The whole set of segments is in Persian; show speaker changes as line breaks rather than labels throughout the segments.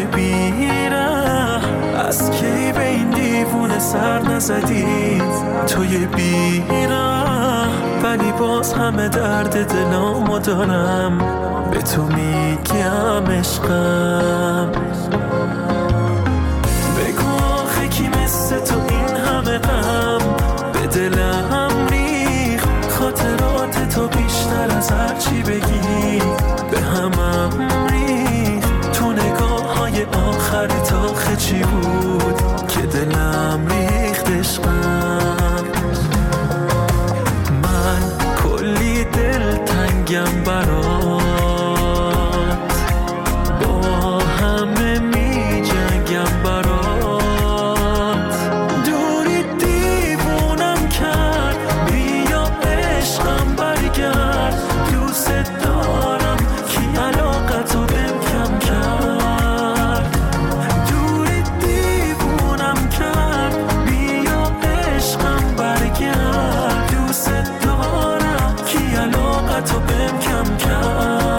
بیره از کی به این دیوونه سر نزدی توی بیره ولی باز همه درد دلامو دارم به تو میگم عشقم بگو آخه کی مثل تو این همه غم به دلم ریخ خاطرات تو بیشتر از هر چی بگی به همم ریخ تو نگاه های آخرت آخه چی بود که دلم ریخت عشقم من کلی دل تنگم برات با همه می جنگم برات دوری دیوونم کرد بیا عشقم برگرد دوست دارم کی علاقتو بهم کم کرد دوری دیوونم کرد بیا عشقم برگرد دوست دارم کی علاقتو بهم کم کرد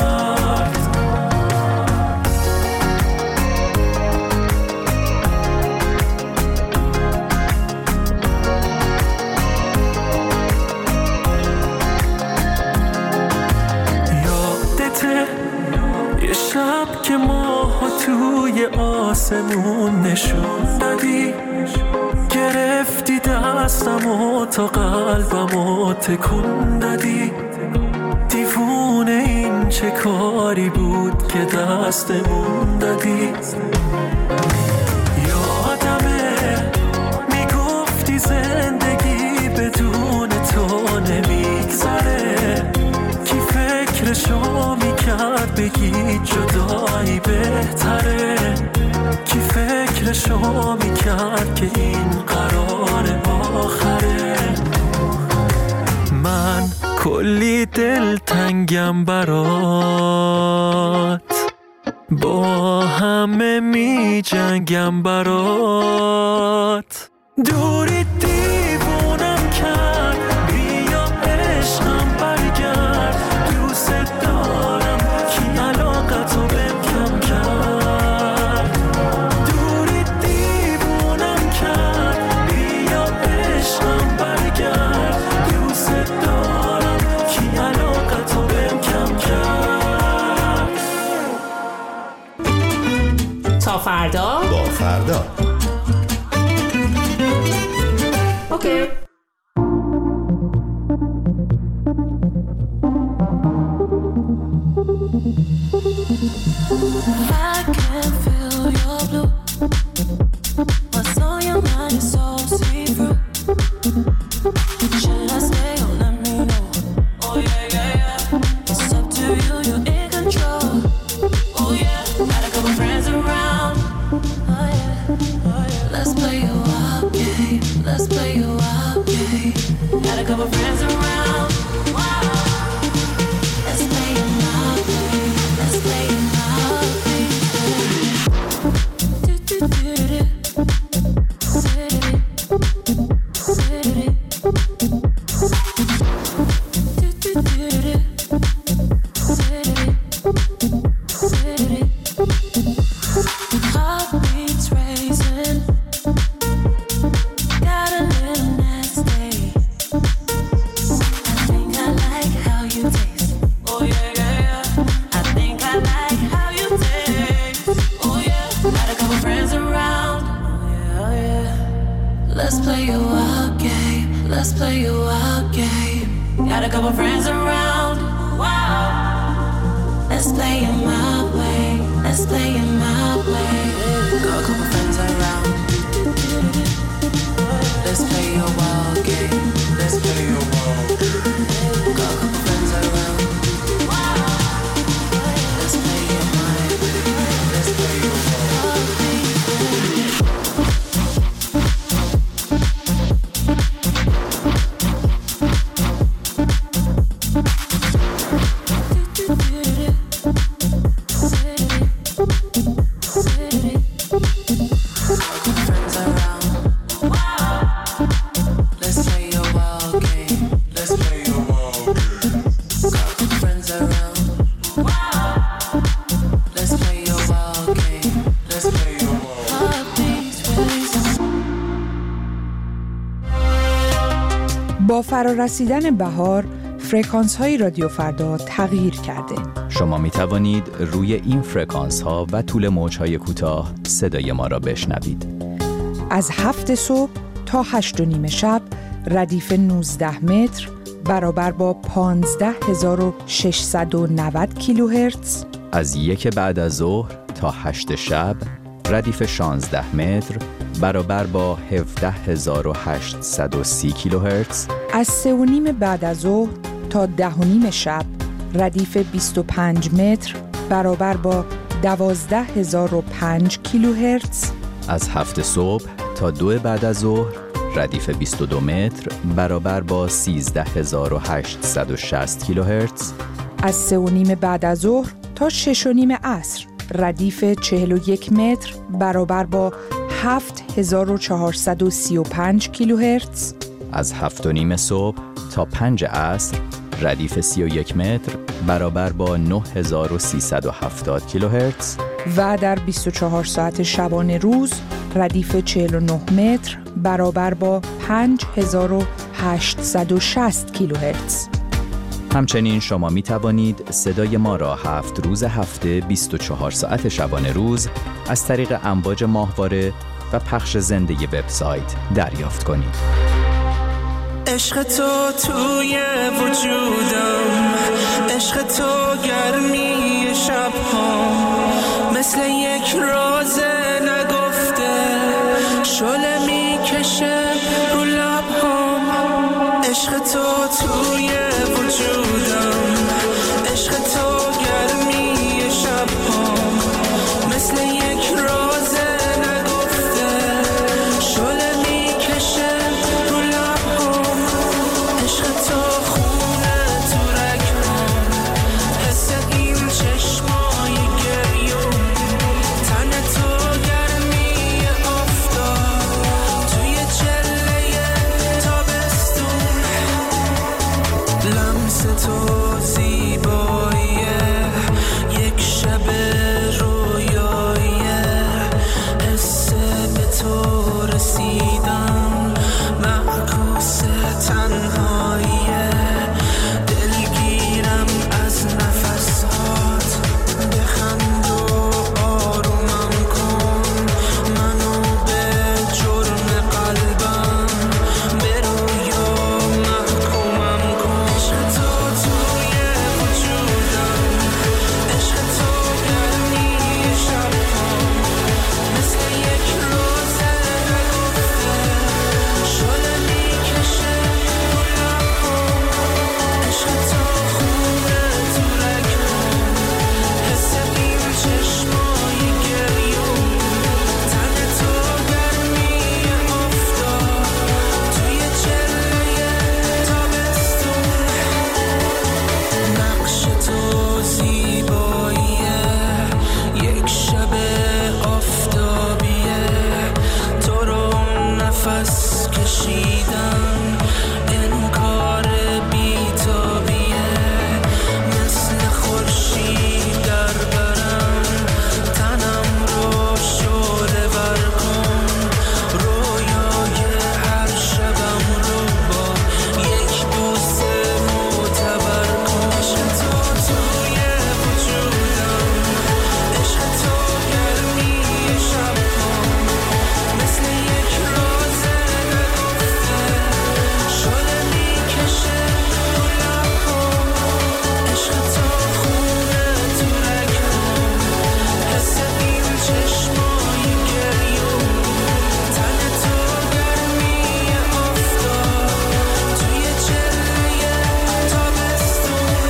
یادته یه شب که ماها توی آسمون نشون دادی گرفتی دستمو تا قلبمو تکون دادی دیوونه این چه کاری بود که دستمون دادی یادمه میگفتی زندگی بدون تو نمیگذره کی فکرشو میکرد بگی جدایی بهتره کی فکرشو میکرد که این قرار آخره من کلی دل تنگم برات با همه می جنگم برات دوری دیوونم کرد بیا عشقم برگرد دوست دارم کی علاقتو بهم کم کرد دوری دیوونم کرد بیا عشقم برگرد دوست دارم کی علاقتو بهم کم کرد
تا فردا
با فردا
اوکی
I can feel your blue. What's on your mind is so see-through. Should I stay or let me know? Oh yeah, yeah, yeah. It's up to you, you're in control. Oh yeah, got a couple friends around. Oh yeah, oh yeah. Let's play a wild game. Let's play a wild game. Got a couple friends around. Wow. Let's play a wild game. Let's play a wild game. Do-do-do-do. City. City. Do-do-do-do. City. City. Heartbeats racing. Got a little nasty. I think I like how you taste. Oh yeah, yeah, yeah. I think I like how you taste. Oh yeah. Got a couple friends around. Oh yeah, oh yeah. Let's play a wild game. Let's play a wild game. Got a couple friends around. Wow. Let's play it my way. Let's play it my way. Got a couple friends around. Let's play a wild game. Let's play a wild game. Got a couple friends around. Wow. Let's play it my way. Let's play a wild game. Do-do-do-do. City.
با فرارسیدن بهار، فرکانس‌های رادیو فردا تغییر کرده.
شما می توانید روی این فرکانس‌ها و طول موج‌های کوتاه صدای ما را بشنوید.
از 7 صبح تا 8:30 شب ردیف 19 متر برابر با 15690 کیلوهرتز.
از 1 بعد از ظهر تا 8 شب ردیف 16 متر برابر با 17830 کیلوهرتز.
از 3:30 بعد از ظهر تا 10:30 شب ردیف 25 متر برابر با 12005 کیلوهرتز.
از 7 صبح تا 2 بعد از ظهر ردیف 22 متر برابر با 13860 کیلوهرتز.
از 3:30 بعد از ظهر تا 6:30 عصر ردیف 41 متر برابر با 7435 کیلوهرتز.
از 7:30 صبح تا 5 عصر ردیف 31 متر برابر با 9370 کیلوهرتز.
و در 24 ساعت شبانه روز ردیف 49 متر برابر با 5860 کیلوهرتز.
همچنین شما می توانید صدای ما را 7 روز هفته 24 ساعت شبانه روز از طریق امواج ماهواره و پخش زنده وبسایت دریافت کنید.
عشق تو توی وجودم، عشق تو گرمی شب‌ها، مثل یک راز نگفته شعله میکشه رو لب‌هام. عشق تو توی وجودم، عشق تو گرمی شب‌ها، مثل یک راز نگفته شعله میکشه رو لب‌هام. عشق تو خونه تو رگ‌هام، حس این چشمای گریون، تن تو گرمی آفتاب توی چله تابستون. لمس تو زیباییه، یک شب رویاییه، حس به تو رسیدم، معکوس تنهاییه. دلگیرم از نفسات، بخند و آرومم کن، منو به جرم قلبم به رویا محکومم کن. عشق تو توی وجودم، عشق تو گرمی شب‌ها، مثل یک روز نگفته شعله میکشه رو لب‌هام. عشق تو خونه تو رگ‌هام، حس این چشمای گریون، تن تو گرمی آفتاب توی چله تابستون. نقش تو زیباییه، یک شب آفتابیه، تو رو نفس کشیدم، انکار بی‌تابیه، مثل خورشید در برم، تنم رو شعله ور کن، رویای هر شبم رو با یک بوسه معتبر کن. عشق تو توی وجودم، عشق تو گرمی شب‌ها، مثل یک راز نگفته شعله میکشه رو لب‌هام. عشق تو خونه تو رگ‌هام، حس این چشمای گریون، تن تو گرمی آفتاب توی چله تابستون.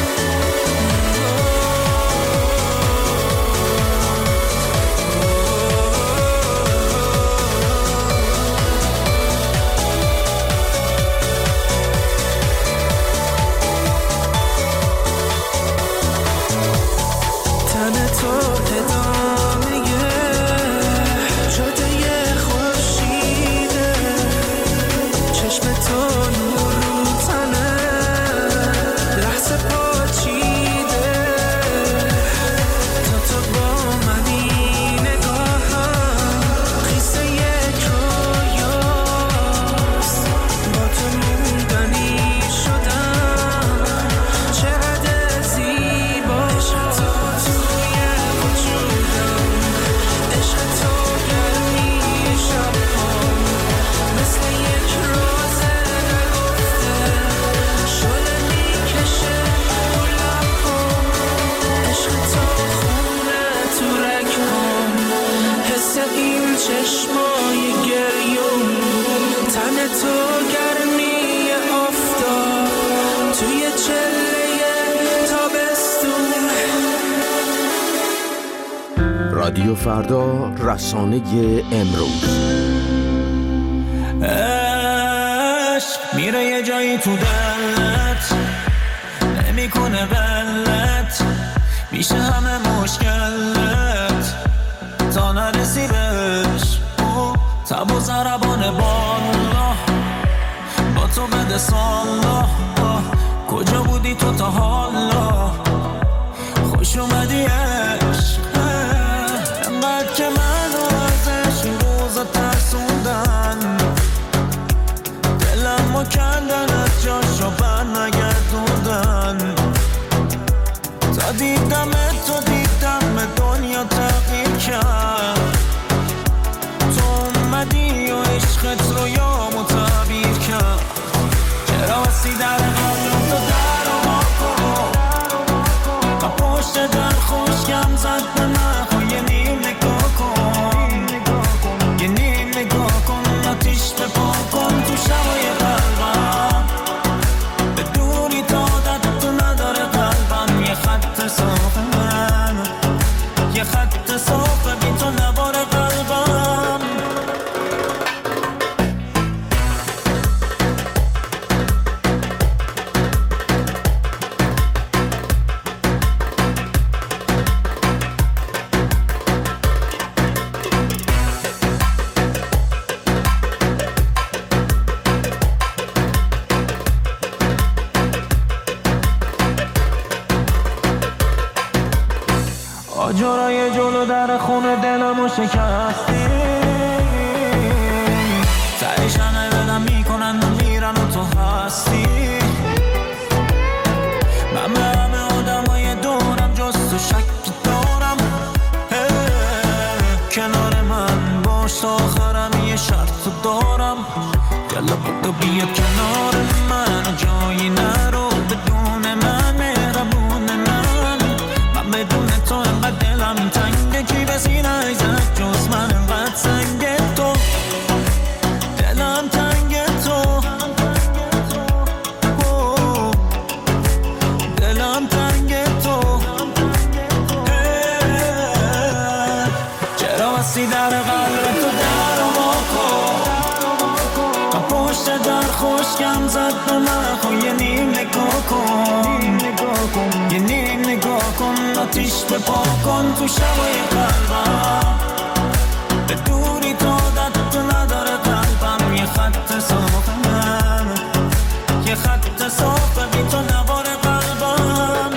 تن تو ادامه جاده خورشیده، چشم تو نور رو تنه، لحظه پاچیده، تا تو با منی نگاهم خیس یک رویاست، با تو موندن تو گرمی آفتاب توی چله تابستون.
رادیو فردا، رسانه امروز.
عشق میره یه جایی تو دلت، نمیکنه غلط، میشه همه مشکلت تا نرسی بهش. تب و ضربان بالا با تو بده سالا، کجا بودی تو تا حالا؟ خوش اومدی عشق، انقدر که منو ازش این روزا ترسوندن، دلمو کندن از جاشو بر نگردوندن. تا دیدم تو دیدم دنیا تغییر کرد، تو اومدی و عشقت رو یامو تعبیر کرد. چرا بستی در قلبم تو در و ما کن، تا پشت در خوشگم زد به من. خو یه نیم نگاه کن، یه نیم نگاه کن، آتیش به پا کن تو شبای قلبم. به دوری تا عادت تو نداره قلبم، یه خط صاف من، یه خط صاف بی تو نباره قلبم. آجرای جلو در خونه دلمو شکستی، تهش همه بدم میکنن و میرن و تو هستی. من به همه آدمای دورم جز تو شکی دارم، کنار من باش تا آخرم یه شرط دارم. یالا بودو بیاد کنار من و جایی نرو بدون من، مهربون من بدون تو انقدر دلم تنگه، کی به سینه زد جز من انقدر سنگه تو، دلم تنگه تو، دلم تنگه تو. چرا بستی در قلب تو در و ما کن، تا پشت در خوشگم زد به من. خو یه نیم نگاه کن، یه نیم نگاه کن، آتیش به پا کن تو شبای قلبم. به دوری تا عادت تو نداره قلبم، یه خط صاف من، یه خط صاف بی تو نباره قلبم.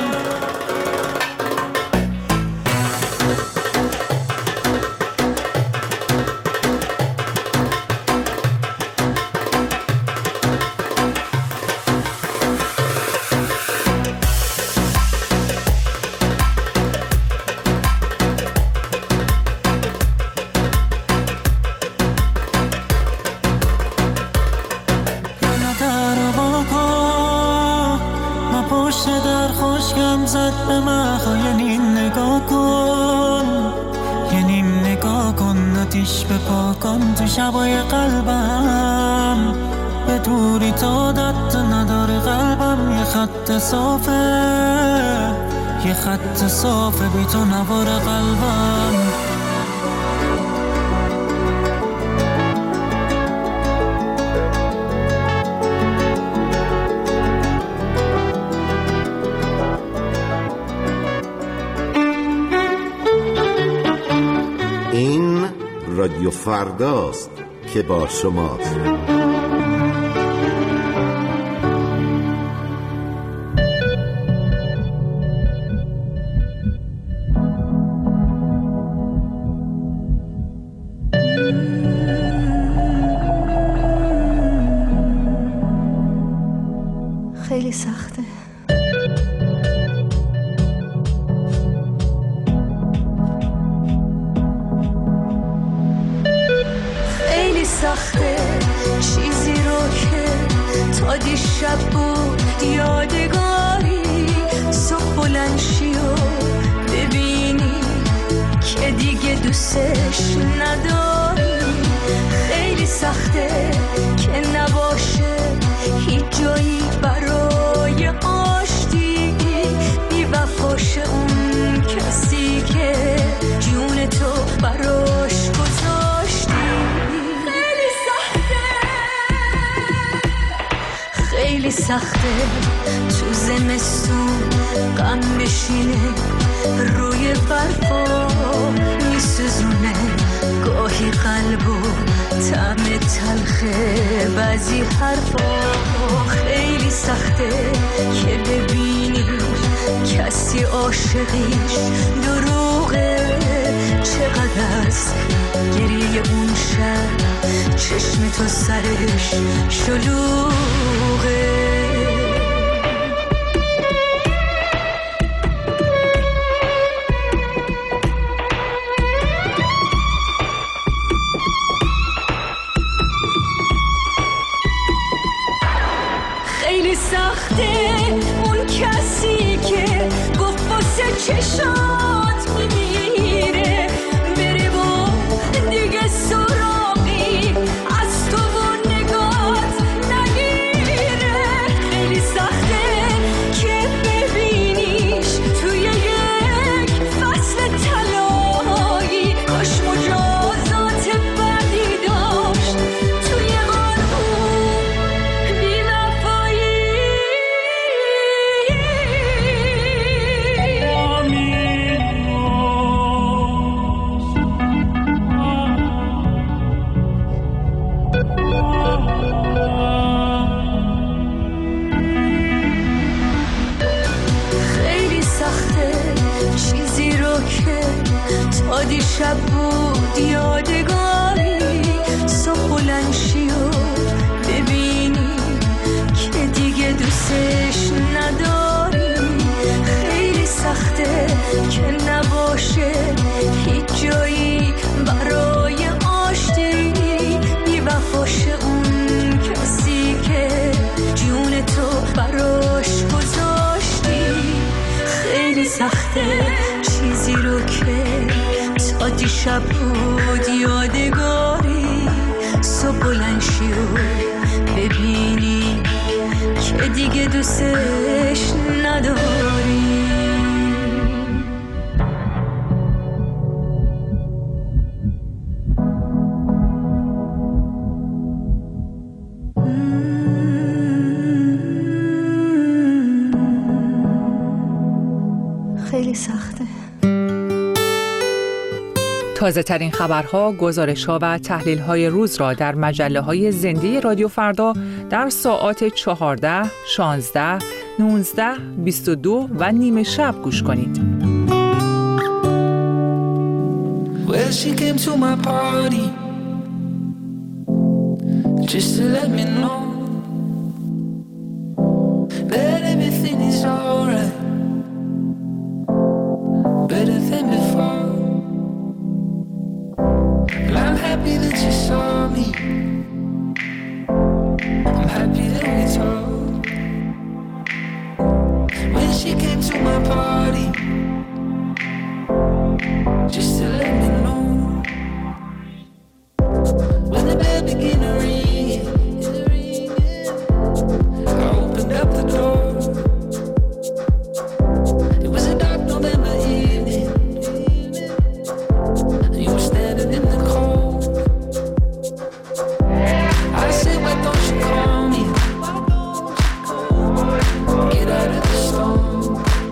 شبای قلبم به دوری تا عادت نداره قلبم، یه خط صافه، یه خط صافه بی تو نواره قلبم.
این رادیو فرداست که با شماست.
خیلی سخته. خیلی سخته چیزی رو که تا دیشب بود یادگاری، صبح بلند شی و ببینی که دیگه دوستش نداری. خیلی سخته که خیلی سخته تو زمستون غم بشینه روی برفا میسوزونه گاهی قلبو طعم تلخه بعضی حرفا خیلی سخته که ببینی کسی عاشقیش دروغه چقدر است گریه اون شب چشم تو سرش شلوغه خیلی سخته اون کسی که گفت واسه چشات میمیره بره و دیگه سراغی از تو و نگات نگیره خیلی سخته که ببینیش توی یک فصل طلایی کاش مجازات بدی داشت توی قانون بی‌وفایی خیلی سخته چیزی رو که تا دیشب بود یادگاری صبح بلند شی و ببینی که دیگه دوستش نداری خیلی سخته که نباشه هیچ جایی برای آشتی بی‌وفاشه اون کسی که جون تو براش گذاشتی خیلی سخته چیزی رو که تا دیشب بود یادگاری صبح بلند شی و ببینی که دیگه دوستش نداری خیلی سخته
تازه ترین خبرها، گزارش‌ها و تحلیل‌های روز را در مجله‌های زنده رادیو فردا در ساعات 14، 16، 19، 22 و نیم شب گوش کنید.
Well, she came to my party just to let me know that everything is alright, better than before. And I'm happy that you saw me, I'm happy that we talked. When she came to my party just to let me know, when the bell began to ring, I opened up the door. It was a dark November evening, and you were standing in the cold. I said, why don't you call me? Get out of the storm.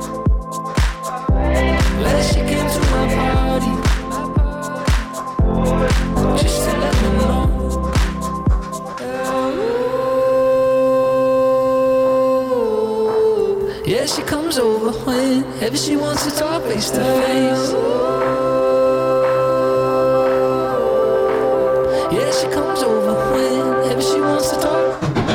Well, she came to my party just to let me know. Yeah, she comes over whenever she wants to talk face to face. Yeah, she comes over whenever she wants to talk.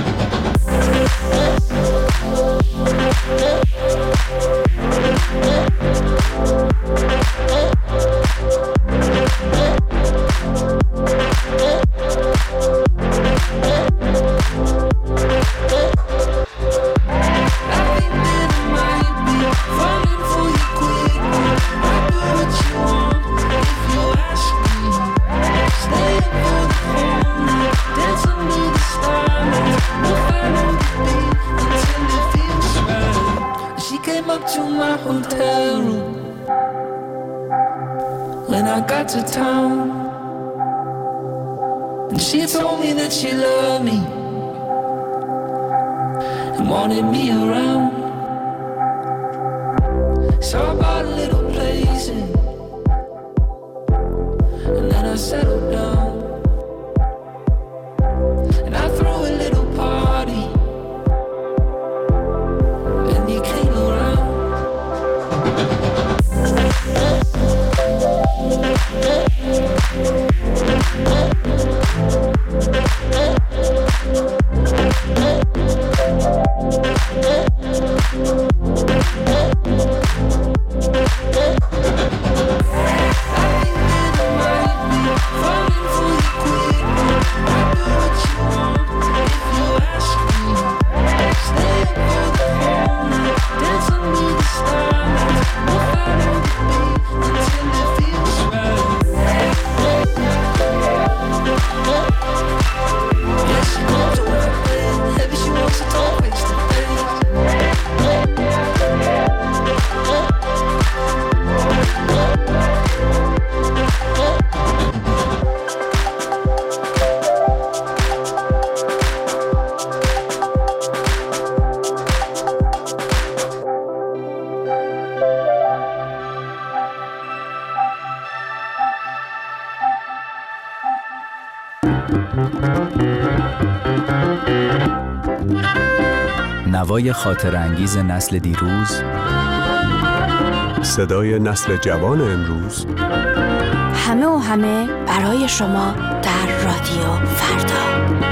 To town, and she told me that she loved me, wanted me around. So I bought a little place and then I settled down. And I threw a little party and you came around.
نوای خاطر انگیز نسل دیروز،
صدای نسل جوان امروز،
همه و همه برای شما در رادیو فردا.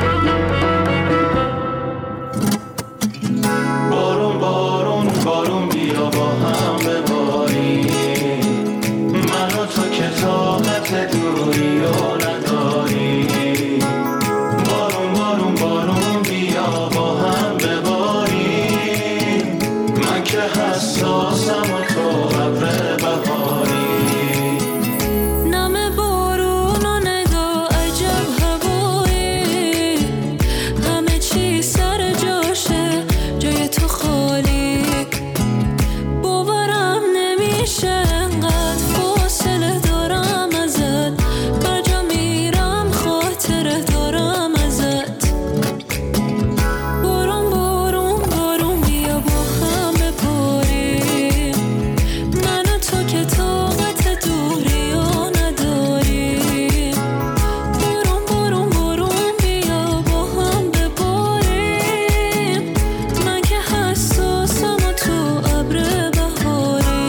بارون بارون بارون بیا با هم بباریم، من و تو که طاقت دوری رو نداریم. بارون بارون بارون بیا با هم بباریم، من که حساسم و تو ابر بهاری.
نم بارون و نگاه عجب هوایی، همه چی سر جاشه جای تو خالی. باورم نمیشه انقدر فاصله دارم ازت، بر جا میرم خاطره دارم ازت. بارون بارون بارون بیا با هم بباریم، من و تو که طاقت دوری رو نداریم. بارون بارون بارون بیا با هم بباریم، من که حساسم و تو ابر بهاری.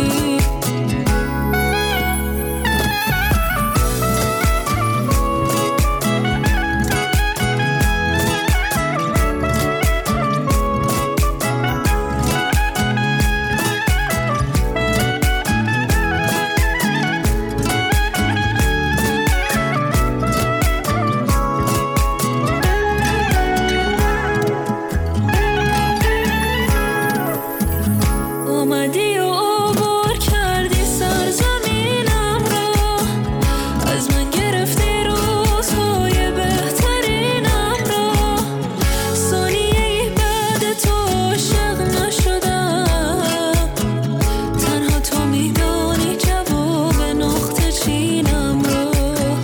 اومدی و عبور کردی سرزمینم را، از من گرفتی روزهای بهترینم را. ثانیه‌ای بعد تو عاشق نشدم، تنها تو میدانی جواب نقطه چینم را.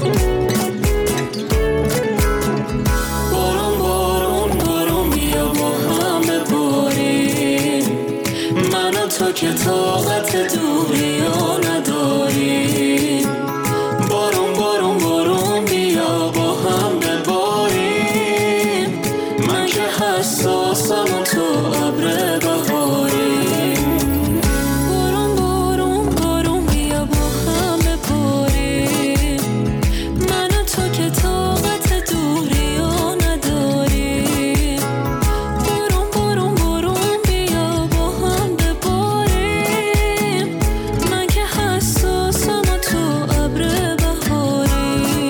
بارون بارون بارون بیا با هم بباریم، من و تو که طاقت دوری رو نداریم. بارون بارون بارون بیا با هم بباریم، من که حساسم و تو ابر بهاری. بارون بارون بارون بیا با هم بباریم، من و تو که طاقت دوری رو نداریم. بارون بارون بارون بیا با هم بباریم، من که حساسم و تو ابر بهاری.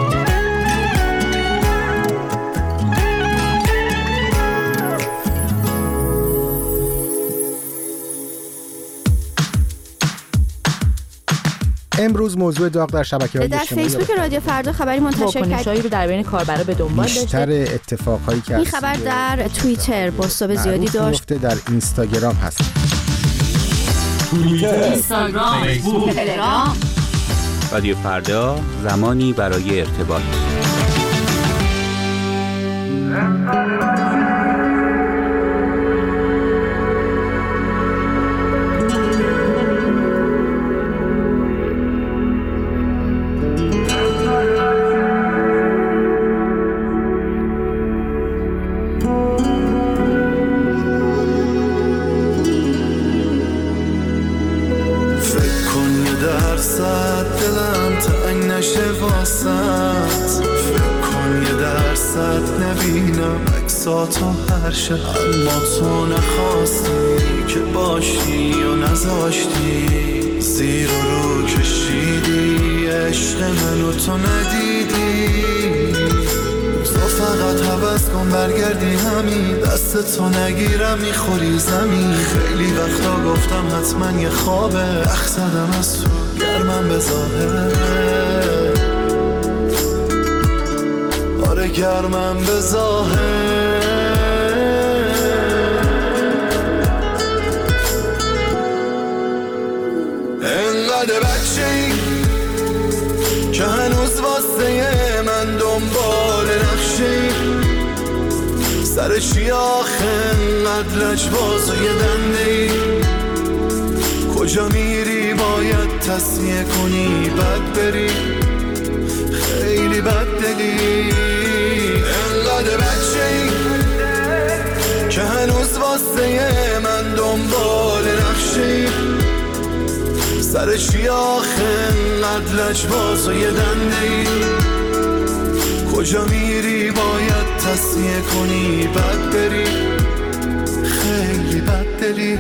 امروز موضوع داغ در شبکه‌های
در
اجتماعی
فیسبوک رادیو فردا خبری منتشر کرد
واکنش‌هایی رو در بین کاربرا به دنبال
بیشتر
داشته.
اتفاقهایی که
این خبر در توییتر بازتاب زیادی داشت.
در اینستاگرام هست.
اینستاگرام، فیسبوک،
تلگرام.
رادیو فردا، زمانی برای ارتباط.
احساسات و هر شب، اما تو نخواستی که باشی و نذاشتی، زیر و رو کشیدی عشق منو تو ندیدی. تو فقط حوض کن برگردی همین، دست تو نگیرم میخوری زمین. خیلی وقتا گفتم حتما یه خوابه، رخ زدم از تو گرمم به ظاهر، آره گرمم به ظاهر. انقدر بچه‌ای که هنوز واسه من دنبال نقشه‌ای، سر چی آخه انقدر لجباز و یه دنده‌ای؟ کجا میری باید تصمیه کنی بد بری، خیلی بد دلی. انقدر بچه‌ای که هنوز واسه من دنبال نقشه‌ای، سر چی آخه انقدر لجباز و یه دنده‌ای؟ کجا میری باید تصمیه کنی بد بری، خیلی بد دلی.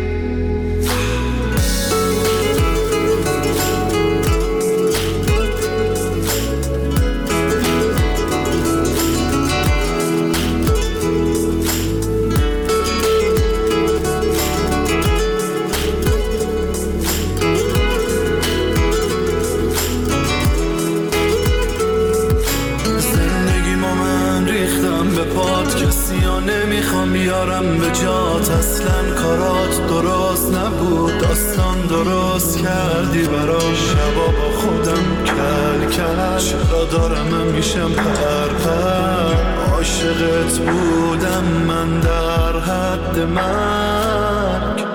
نمیخوام بیارم به جات، اصلا کارات درست نبود، داستان درست کردی برام، شبا با خودم کل کل. چرا دارم همیشم پرپر، عاشقت بودم من در حد مرگ.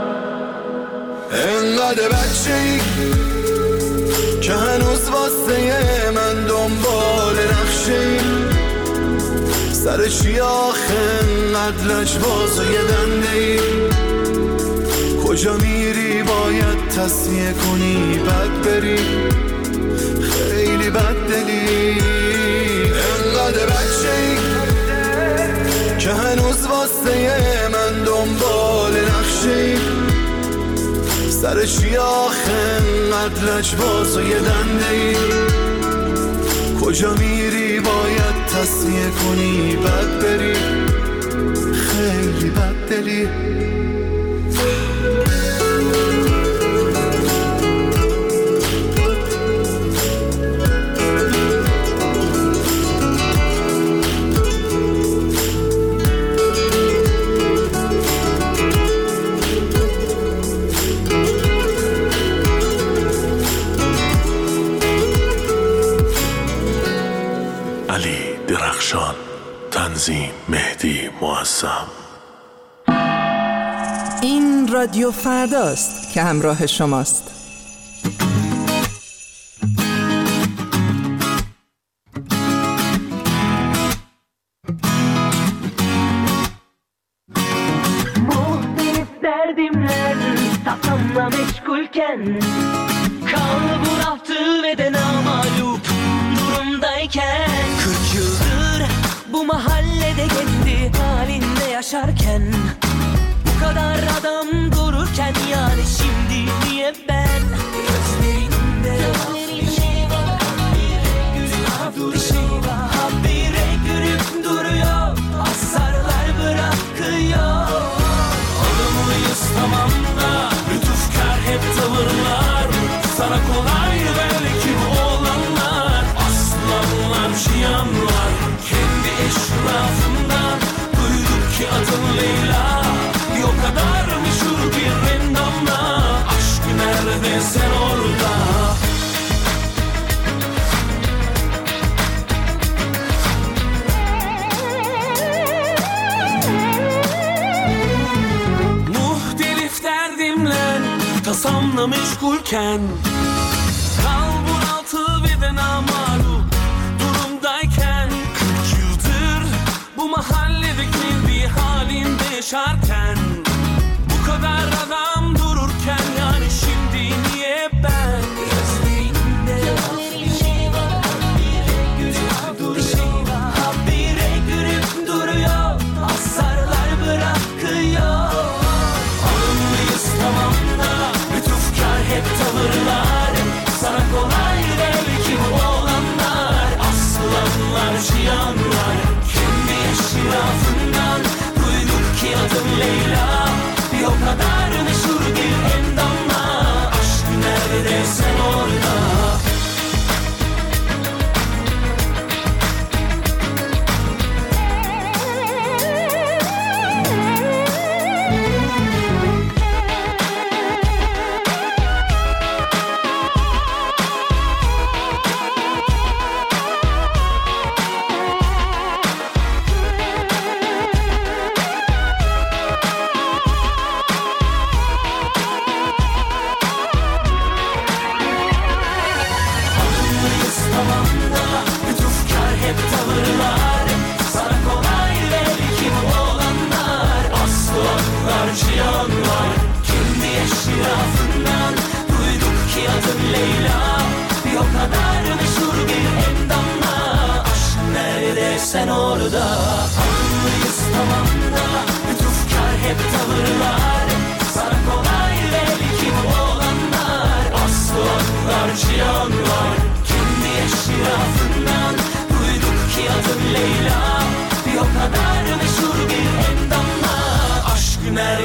انقدر بچه‌ای که هنوز واسه من دنبال نقشه‌ای، سر چی آخه انقدر لجباز و یه دنده‌ای؟ کجا میری باید تصمیه کنی بد بری، خیلی بد دلی. انقدر بچه‌ای که هنوز واسه من دنبال نقشه‌ای، سر چی آخه انقدر لجباز و یه دنده‌ای؟ کجا میری باید تصمیه کنی بد بری، خیلی بد دلی.
علی درخشان، تنظیم مهدی معظم.
این رادیو فرداست که همراه شماست.
Muhtelif derdimler tasamla meşgulken, kalbur altı ve de namalup durumdayken, 40 yıldır bu mahallede kendi halinde yaşarken, bu kadar adam dururken, yani şimdi niye ben gözlerinde bir şey var, bir şey var, habire gülüp duruyor, asarlar bırakıyor. Olumluyuz tamam da lütufkar hep tavırlar, sana kolay belki bu olanlar, aslanlar şiyanlar, kendi eşrafından duyduk ki adın Leyla, bir o kadar meşhur bir endamla, aşk nerede sen orada? Muhtelif derdimle tasamla meşgulken, kalbur altı ve de namalup durumdayken, 40 yıldır bu mahalledeki bir halinde yaşarken, bu kadar adam dururken, yani şimdi niye ben gözlerinde bir şey var, habire gülüp duruyor,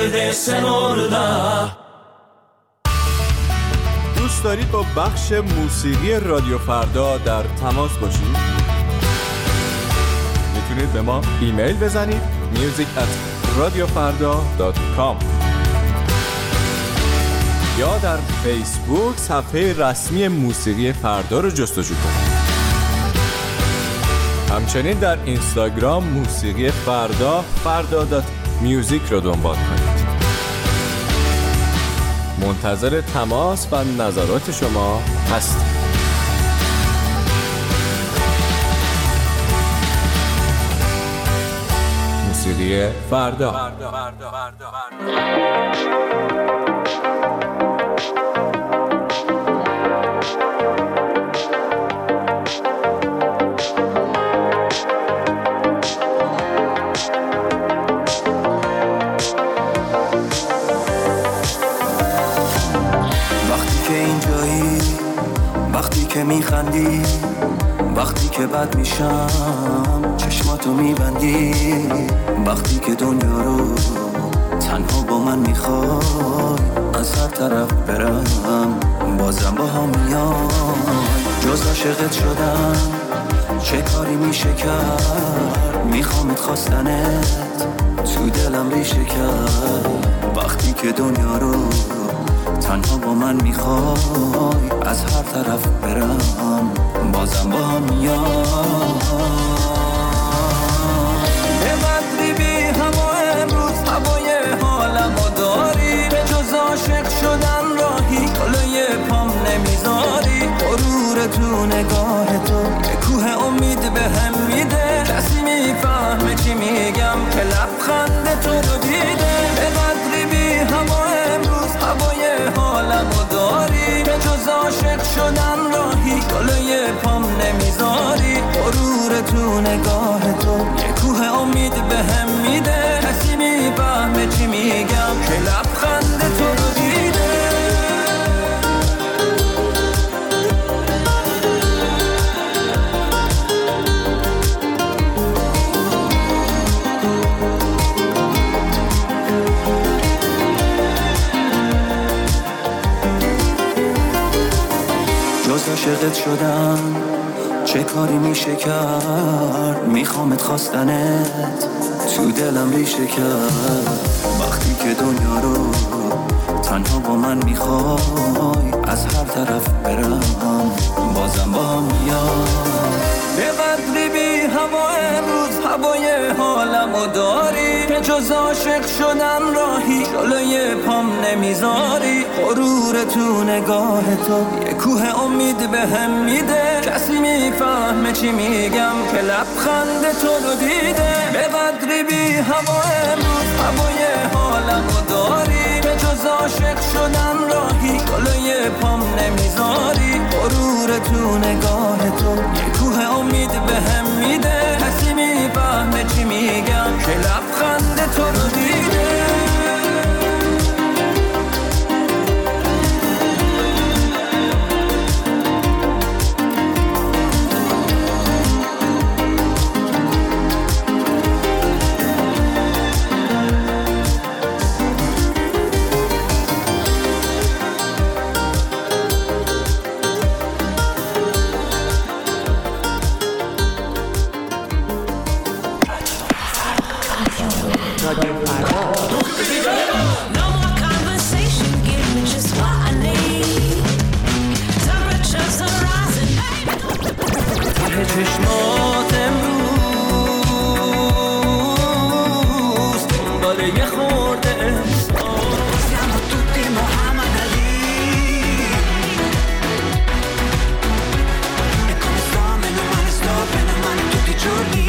verde se morda.
دوست دارید با بخش موسیقی رادیو فردا در تماس باشید؟ میتونید به ما ایمیل بزنید music@radiofarda.com یا در فیسبوک صفحه رسمی موسیقی فردا رو جستجو کنید. همچنین در اینستاگرام موسیقی فردا فردا.music رو دنبال کنید. منتظر تماس و نظرات شما هستیم. موسیقی فردا.
وقتی که میخندی، وقتی که بد میشم چشماتو میبندی، وقتی که دنیا رو تنها با من میخوای از هر طرف برم بازم با هم میای. جز عاشقت شدم چه کاری میشه کرد، میخوامت خواستنت تو دلم ریشه کرد. وقتی که دنیا رو تنها با من میخوای از هر طرف برم بازم با هم میای. به قدری بی هوا امروز هوای حالمو داری، به جز عاشق شدن راهی جلوی پام نمیذاری. غرور تو نگاه تو به کوه امید به هم میده، کسی میفهمه چی میگم که لبخند تو رو دیده. به قدری بی هوا امروز هوای حالمو داری، به جز عاشق شدن راهی جلوی پام نمیذاری. غرور تو نگاه تو یه کوه امید به هم میده، کسی میفهمه چی میگم که لبخند تو رو دیده. جز عاشقت شدم چه کاری میشه کرد، میخوامت خواستنت تو دلم ریشه کرد. وقتی که دنیا رو تنها با من میخوای از هر طرف برم بازم با هم میای. به قدری بی هوا امروز هوای حالمو داری، به جز عاشق شدن راهی جلوی پام نمیذاری. غرور تو نگاه تو یه کوه امید به هم میده، کسی میفهمه چی میگم که لبخند تو رو دیده. به قدری بی هوا امروز هوای حالمو داری، به جز عاشق شدن راهی جلوی پام نمیذاری. غرور تو نگاه تو یه کوه امید به هم میده، کسی میفهمه چی میگم که لبخند تو رو دیده.
چشمات امروز دنبال یه خورده احساس. Siamo tutti Muhammad Ali e come sto meno male tutti i giorni.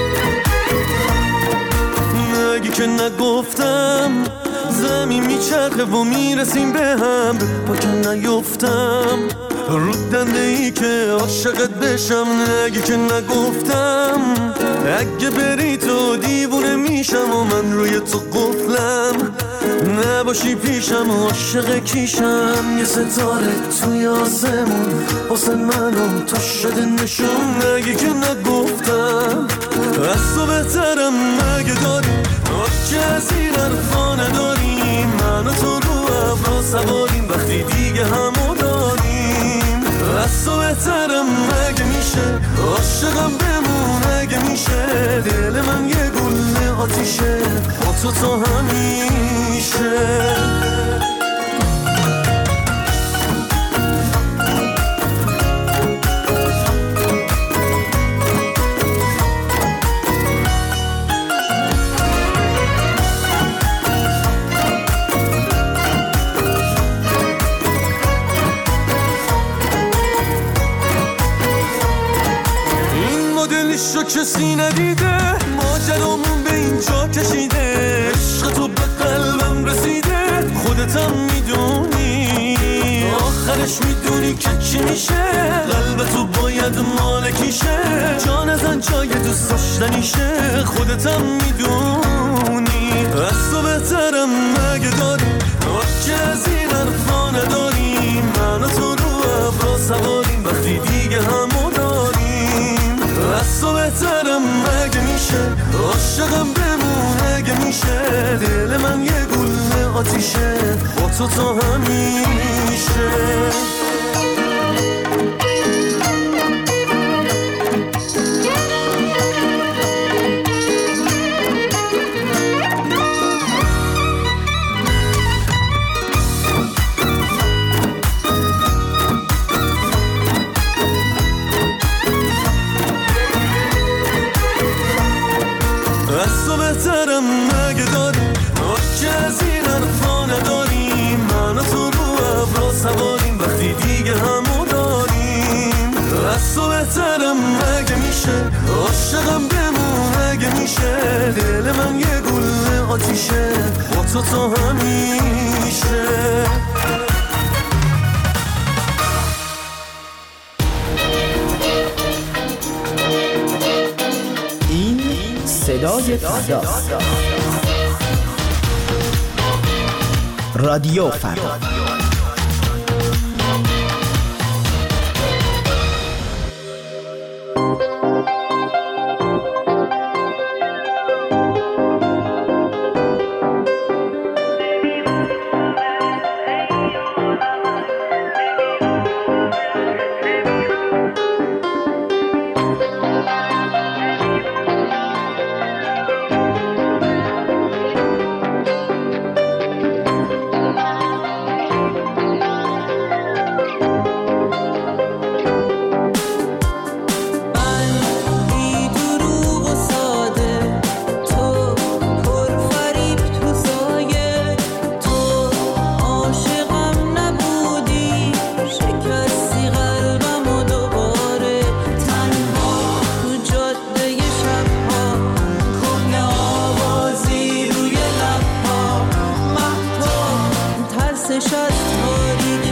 که نگفتم زمین میچرخه چرخه و میرسیم به هم، با که نیفتم رو دنده ای که عاشقت بشم، نگی که نگفتم اگه بری تو دیوونه میشم و من روی تو قفلم، نباشی پیشم و عاشق کیشم. یه ستاره توی آسمون واسه منم تو شده نشون، نگی که نگفتم از تو بهترم مگه داری که از این حرفا نداریم، من و تو رو ابرا سواریم وقتی دیگه همو داریم. از تو بهترم مگه میشه عاشقم بمون اگه میشه، دل من یه گل آتیشه با تو تا همیشه. عشق کسی ندیده، ماجرامون به اینجا کشیده، عشق تو به قلبم رسیده، خودتم میدونی آخرش میدونی که چی میشه، قلب تو باید مالکیشه، جان ازن جای دوست داشتنیشه، خودتم میدونی از تو بهترم مگه داری که از این حرفا نداریم، من و تو رو ابرا سواریم وقتی دیگه همو داریم. از تو بهترم مگه میشه عاشقم بمون اگه میشه، دل من یه گل آتیشه با تو تا همیشه. از تو بهترم مگه داری که از این حرفا نداریم، من و تو رو ابرا سواریم وقتی دیگه همو داریم. از تو بهترم مگه میشه عاشقم بمون اگه میشه، دل من یه گل آتیشه با تو تا همیشه.
صدای فردا، رادیو فردا.
از تاریکی